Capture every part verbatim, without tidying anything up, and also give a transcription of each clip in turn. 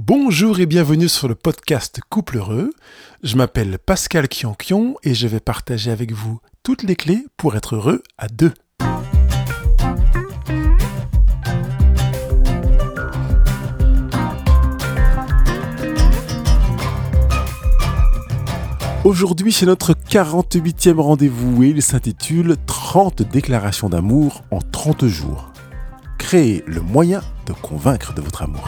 Bonjour et bienvenue sur le podcast Couple Heureux. Je m'appelle Pascal Kionkion et je vais partager avec vous toutes les clés pour être heureux à deux. Aujourd'hui, c'est notre quarante-huitième rendez-vous et il s'intitule trente déclarations d'amour en trente jours. Créez le moyen de convaincre de votre amour.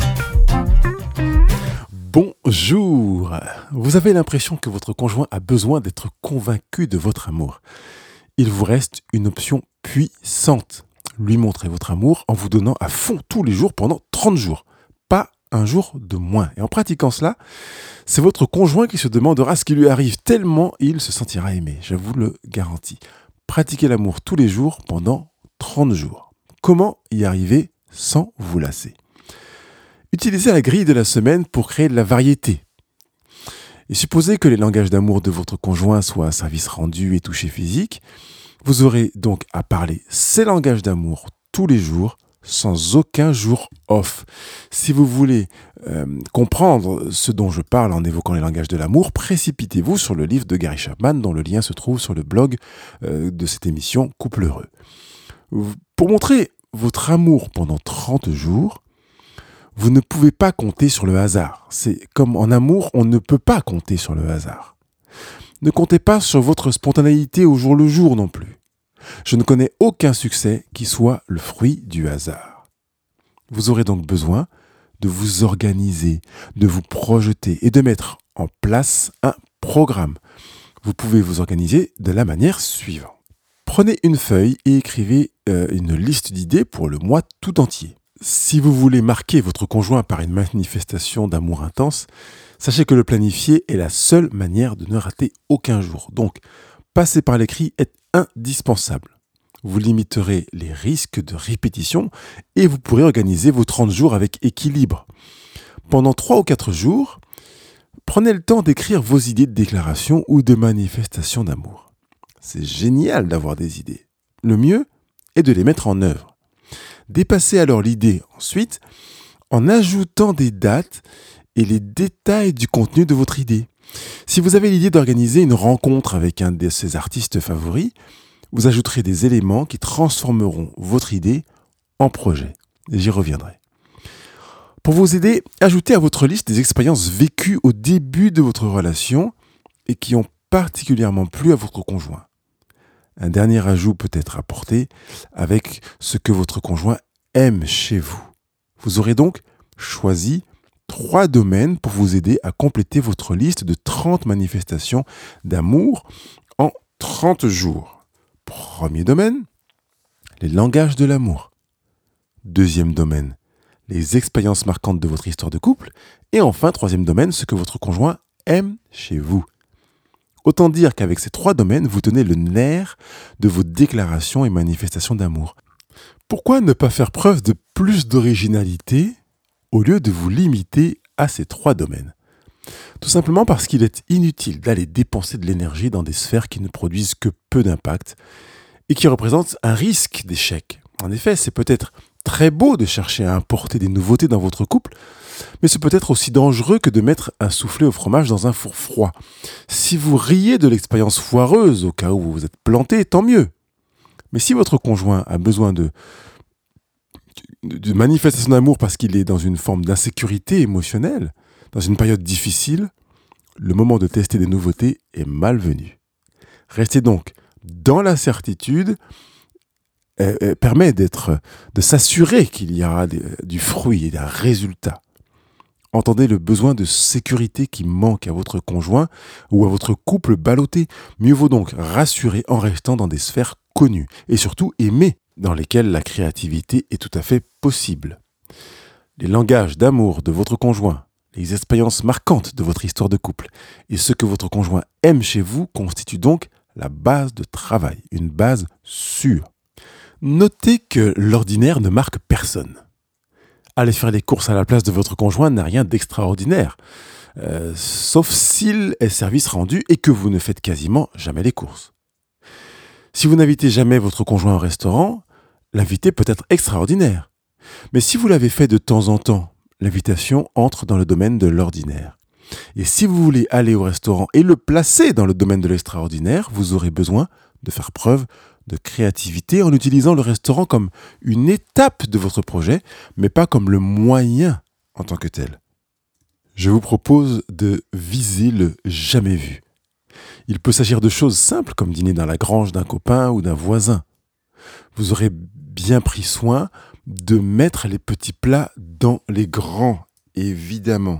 Bonjour! Vous avez l'impression que votre conjoint a besoin d'être convaincu de votre amour. Il vous reste une option puissante. Lui montrer votre amour en vous donnant à fond tous les jours pendant trente jours. Pas un jour de moins. Et en pratiquant cela, c'est votre conjoint qui se demandera ce qui lui arrive tellement il se sentira aimé. Je vous le garantis. Pratiquez l'amour tous les jours pendant trente jours. Comment y arriver sans vous lasser? Utilisez la grille de la semaine pour créer de la variété. Et supposez que les langages d'amour de votre conjoint soient service rendu et toucher physique. Vous aurez donc à parler ces langages d'amour tous les jours, sans aucun jour off. Si vous voulez euh, comprendre ce dont je parle en évoquant les langages de l'amour, précipitez-vous sur le livre de Gary Chapman, dont le lien se trouve sur le blog euh, de cette émission Couple Heureux. Pour montrer votre amour pendant trente jours, vous ne pouvez pas compter sur le hasard. C'est comme en amour, on ne peut pas compter sur le hasard. Ne comptez pas sur votre spontanéité au jour le jour non plus. Je ne connais aucun succès qui soit le fruit du hasard. Vous aurez donc besoin de vous organiser, de vous projeter et de mettre en place un programme. Vous pouvez vous organiser de la manière suivante. Prenez une feuille et écrivez euh, une liste d'idées pour le mois tout entier. Si vous voulez marquer votre conjoint par une manifestation d'amour intense, sachez que le planifier est la seule manière de ne rater aucun jour. Donc, passer par l'écrit est indispensable. Vous limiterez les risques de répétition et vous pourrez organiser vos trente jours avec équilibre. Pendant trois ou quatre jours, prenez le temps d'écrire vos idées de déclaration ou de manifestation d'amour. C'est génial d'avoir des idées. Le mieux est de les mettre en œuvre. Dépassez alors l'idée ensuite en ajoutant des dates et les détails du contenu de votre idée. Si vous avez l'idée d'organiser une rencontre avec un de ses artistes favoris, vous ajouterez des éléments qui transformeront votre idée en projet. J'y reviendrai. Pour vous aider, ajoutez à votre liste des expériences vécues au début de votre relation et qui ont particulièrement plu à votre conjoint. Un dernier ajout peut être apporté avec ce que votre conjoint aime chez vous. Vous aurez donc choisi trois domaines pour vous aider à compléter votre liste de trente manifestations d'amour en trente jours. Premier domaine, les langages de l'amour. Deuxième domaine, les expériences marquantes de votre histoire de couple. Et enfin, troisième domaine, ce que votre conjoint aime chez vous. Autant dire qu'avec ces trois domaines, vous tenez le nerf de vos déclarations et manifestations d'amour. Pourquoi ne pas faire preuve de plus d'originalité au lieu de vous limiter à ces trois domaines? Tout simplement parce qu'il est inutile d'aller dépenser de l'énergie dans des sphères qui ne produisent que peu d'impact et qui représentent un risque d'échec. En effet, c'est peut-être très beau de chercher à importer des nouveautés dans votre couple, mais c'est peut-être aussi dangereux que de mettre un soufflé au fromage dans un four froid. Si vous riez de l'expérience foireuse au cas où vous vous êtes planté, tant mieux. Mais si votre conjoint a besoin de, de, de manifestation d'amour parce qu'il est dans une forme d'insécurité émotionnelle, dans une période difficile, le moment de tester des nouveautés est malvenu. Restez donc dans la certitude euh, euh, permet d'être, de s'assurer qu'il y aura des, du fruit et d'un résultat. Entendez le besoin de sécurité qui manque à votre conjoint ou à votre couple ballotté. Mieux vaut donc rassurer en restant dans des sphères connues et surtout aimées, dans lesquelles la créativité est tout à fait possible. Les langages d'amour de votre conjoint, les expériences marquantes de votre histoire de couple et ce que votre conjoint aime chez vous constituent donc la base de travail, une base sûre. Notez que l'ordinaire ne marque personne. Aller faire les courses à la place de votre conjoint n'a rien d'extraordinaire, euh, sauf s'il est service rendu et que vous ne faites quasiment jamais les courses. Si vous n'invitez jamais votre conjoint au restaurant, l'invité peut être extraordinaire. Mais si vous l'avez fait de temps en temps, l'invitation entre dans le domaine de l'ordinaire. Et si vous voulez aller au restaurant et le placer dans le domaine de l'extraordinaire, vous aurez besoin de faire preuve de créativité en utilisant le restaurant comme une étape de votre projet, mais pas comme le moyen en tant que tel. Je vous propose de viser le jamais vu. Il peut s'agir de choses simples comme dîner dans la grange d'un copain ou d'un voisin. Vous aurez bien pris soin de mettre les petits plats dans les grands, évidemment.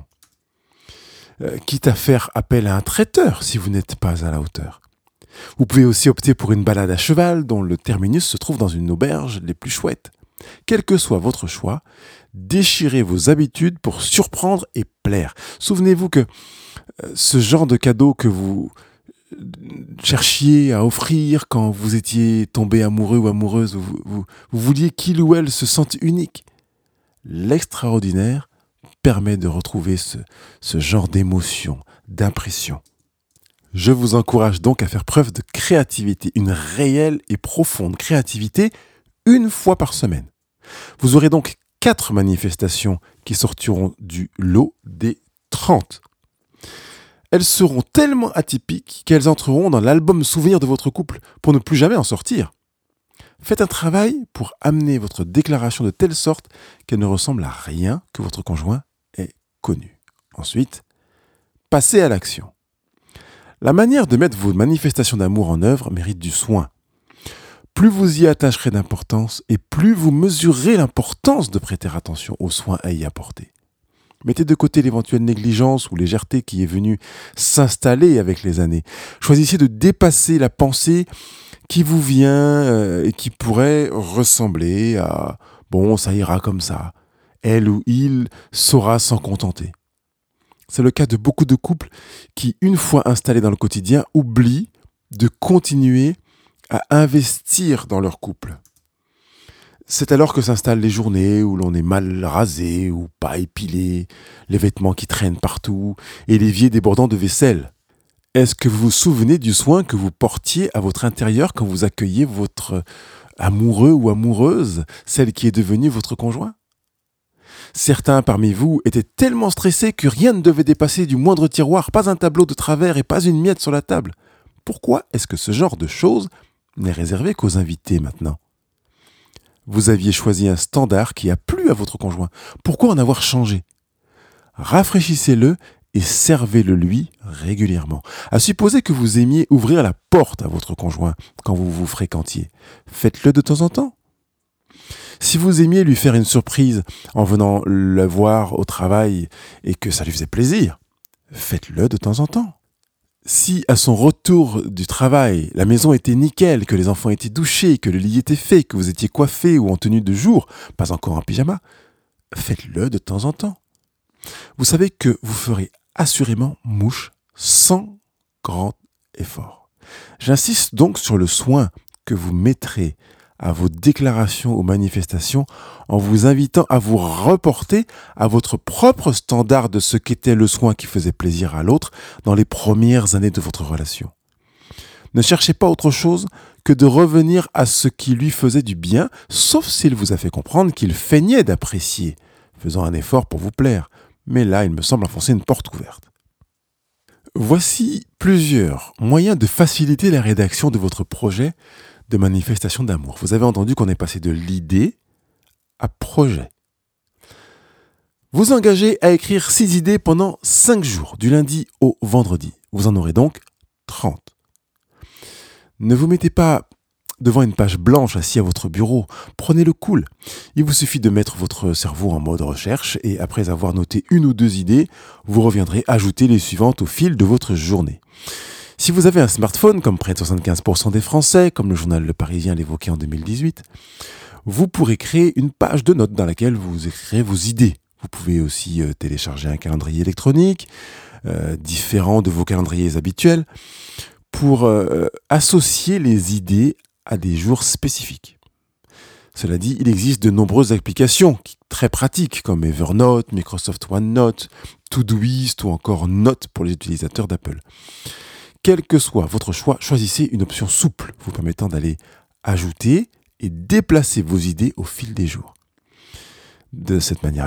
Euh, quitte à faire appel à un traiteur si vous n'êtes pas à la hauteur. Vous pouvez aussi opter pour une balade à cheval dont le terminus se trouve dans une auberge les plus chouettes. Quel que soit votre choix, déchirez vos habitudes pour surprendre et plaire. Souvenez-vous que euh, ce genre de cadeau que vous cherchiez à offrir quand vous étiez tombé amoureux ou amoureuse, vous, vous, vous vouliez qu'il ou elle se sente unique. L'extraordinaire permet de retrouver ce, ce genre d'émotion, d'impression. Je vous encourage donc à faire preuve de créativité, une réelle et profonde créativité, une fois par semaine. Vous aurez donc quatre manifestations qui sortiront du lot des trente. Elles seront tellement atypiques qu'elles entreront dans l'album souvenir de votre couple pour ne plus jamais en sortir. Faites un travail pour amener votre déclaration de telle sorte qu'elle ne ressemble à rien que votre conjoint ait connu. Ensuite, passez à l'action. La manière de mettre vos manifestations d'amour en œuvre mérite du soin. Plus vous y attacherez d'importance et plus vous mesurerez l'importance de prêter attention aux soins à y apporter. Mettez de côté l'éventuelle négligence ou légèreté qui est venue s'installer avec les années. Choisissez de dépasser la pensée qui vous vient euh, et qui pourrait ressembler à « bon, ça ira comme ça ». Elle ou il saura s'en contenter. C'est le cas de beaucoup de couples qui, une fois installés dans le quotidien, oublient de continuer à investir dans leur couple. C'est alors que s'installent les journées où l'on est mal rasé ou pas épilé, les vêtements qui traînent partout et l'évier débordant de vaisselle. Est-ce que vous vous souvenez du soin que vous portiez à votre intérieur quand vous accueilliez votre amoureux ou amoureuse, celle qui est devenue votre conjoint ? Certains parmi vous étaient tellement stressés que rien ne devait dépasser du moindre tiroir, pas un tableau de travers et pas une miette sur la table. Pourquoi est-ce que ce genre de choses n'est réservé qu'aux invités maintenant ? Vous aviez choisi un standard qui a plu à votre conjoint. Pourquoi en avoir changé ? Rafraîchissez-le et servez-le lui régulièrement. À supposer que vous aimiez ouvrir la porte à votre conjoint quand vous vous fréquentiez. Faites-le de temps en temps. Si vous aimiez lui faire une surprise en venant le voir au travail et que ça lui faisait plaisir, faites-le de temps en temps. Si à son retour du travail, la maison était nickel, que les enfants étaient douchés, que le lit était fait, que vous étiez coiffé ou en tenue de jour, pas encore en pyjama, faites-le de temps en temps. Vous savez que vous ferez assurément mouche sans grand effort. J'insiste donc sur le soin que vous mettrez à vos déclarations ou manifestations en vous invitant à vous reporter à votre propre standard de ce qu'était le soin qui faisait plaisir à l'autre dans les premières années de votre relation. Ne cherchez pas autre chose que de revenir à ce qui lui faisait du bien, sauf s'il vous a fait comprendre qu'il feignait d'apprécier, faisant un effort pour vous plaire. Mais là, il me semble enfoncer une porte ouverte. Voici plusieurs moyens de faciliter la rédaction de votre projet de manifestation d'amour. Vous avez entendu qu'on est passé de l'idée à projet. Vous engagez à écrire six idées pendant cinq jours, du lundi au vendredi. Vous en aurez donc trente. Ne vous mettez pas devant une page blanche assis à votre bureau. Prenez le cool. Il vous suffit de mettre votre cerveau en mode recherche et après avoir noté une ou deux idées, vous reviendrez ajouter les suivantes au fil de votre journée. Si vous avez un smartphone, comme près de soixante-quinze pour cent des Français, comme le journal Le Parisien l'évoquait en deux mille dix-huit, vous pourrez créer une page de notes dans laquelle vous écrirez vos idées. Vous pouvez aussi euh, télécharger un calendrier électronique, euh, différent de vos calendriers habituels, pour euh, associer les idées à des jours spécifiques. Cela dit, il existe de nombreuses applications très pratiques comme Evernote, Microsoft OneNote, Todoist ou encore Note pour les utilisateurs d'Apple. Quel que soit votre choix, choisissez une option souple vous permettant d'aller ajouter et déplacer vos idées au fil des jours. De cette manière-là,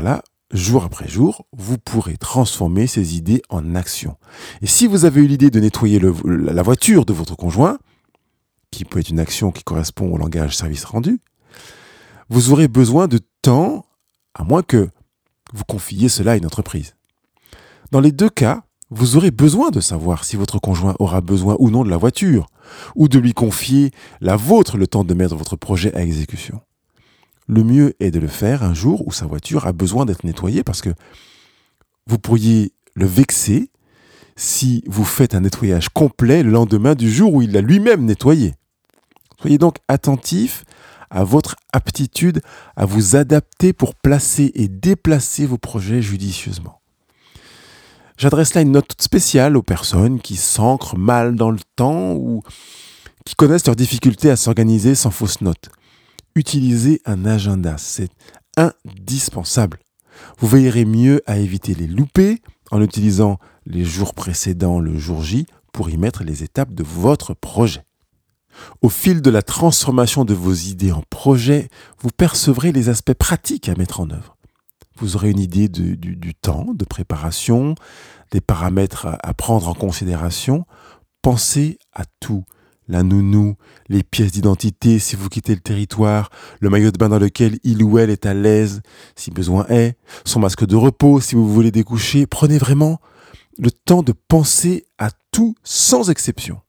jour après jour, vous pourrez transformer ces idées en action. Et si vous avez eu l'idée de nettoyer le, la voiture de votre conjoint, qui peut être une action qui correspond au langage service rendu, vous aurez besoin de temps, à moins que vous confiez cela à une entreprise. Dans les deux cas, vous aurez besoin de savoir si votre conjoint aura besoin ou non de la voiture, ou de lui confier la vôtre le temps de mettre votre projet à exécution. Le mieux est de le faire un jour où sa voiture a besoin d'être nettoyée parce que vous pourriez le vexer si vous faites un nettoyage complet le lendemain du jour où il l'a lui-même nettoyé. Soyez donc attentif à votre aptitude à vous adapter pour placer et déplacer vos projets judicieusement. J'adresse là une note toute spéciale aux personnes qui s'ancrent mal dans le temps ou qui connaissent leurs difficultés à s'organiser sans fausse note. Utilisez un agenda, c'est indispensable. Vous veillerez mieux à éviter les loupés en utilisant les jours précédents le jour J pour y mettre les étapes de votre projet. Au fil de la transformation de vos idées en projet, vous percevrez les aspects pratiques à mettre en œuvre. Vous aurez une idée de, du, du temps de préparation, des paramètres à, à prendre en considération. Pensez à tout. La nounou, les pièces d'identité si vous quittez le territoire, le maillot de bain dans lequel il ou elle est à l'aise si besoin est, son masque de repos si vous voulez découcher. Prenez vraiment le temps de penser à tout sans exception.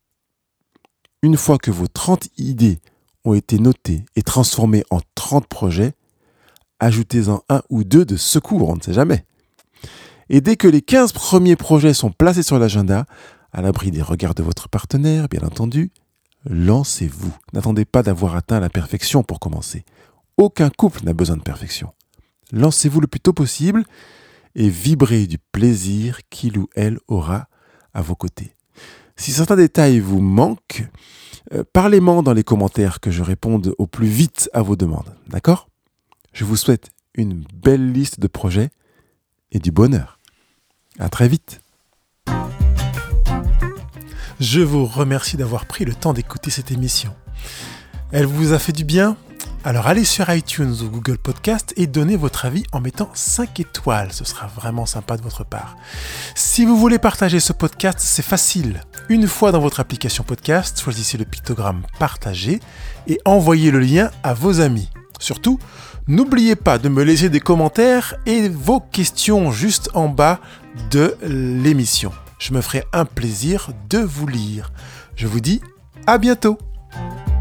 Une fois que vos trente idées ont été notées et transformées en trente projets, ajoutez-en un ou deux de secours, on ne sait jamais. Et dès que les quinze premiers projets sont placés sur l'agenda, à l'abri des regards de votre partenaire, bien entendu, lancez-vous. N'attendez pas d'avoir atteint la perfection pour commencer. Aucun couple n'a besoin de perfection. Lancez-vous le plus tôt possible et vibrez du plaisir qu'il ou elle aura à vos côtés. Si certains détails vous manquent, euh, parlez-moi dans les commentaires que je réponde au plus vite à vos demandes. D'accord ? Je vous souhaite une belle liste de projets et du bonheur. À très vite. Je vous remercie d'avoir pris le temps d'écouter cette émission. Elle vous a fait du bien ? Alors allez sur iTunes ou Google Podcast et donnez votre avis en mettant cinq étoiles. Ce sera vraiment sympa de votre part. Si vous voulez partager ce podcast, c'est facile. Une fois dans votre application podcast, choisissez le pictogramme partager et envoyez le lien à vos amis. Surtout, n'oubliez pas de me laisser des commentaires et vos questions juste en bas de l'émission. Je me ferai un plaisir de vous lire. Je vous dis à bientôt.